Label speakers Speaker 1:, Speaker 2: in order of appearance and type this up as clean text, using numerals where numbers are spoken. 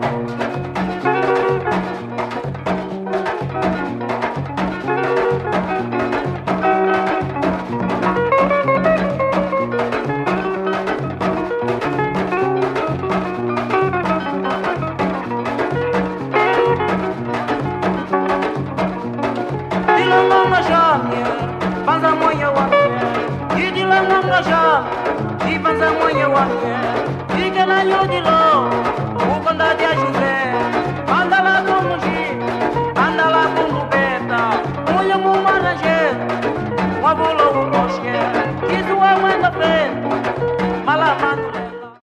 Speaker 1: Ipanza mwenye wake, ikena nyojilo, ukonda dia shuze.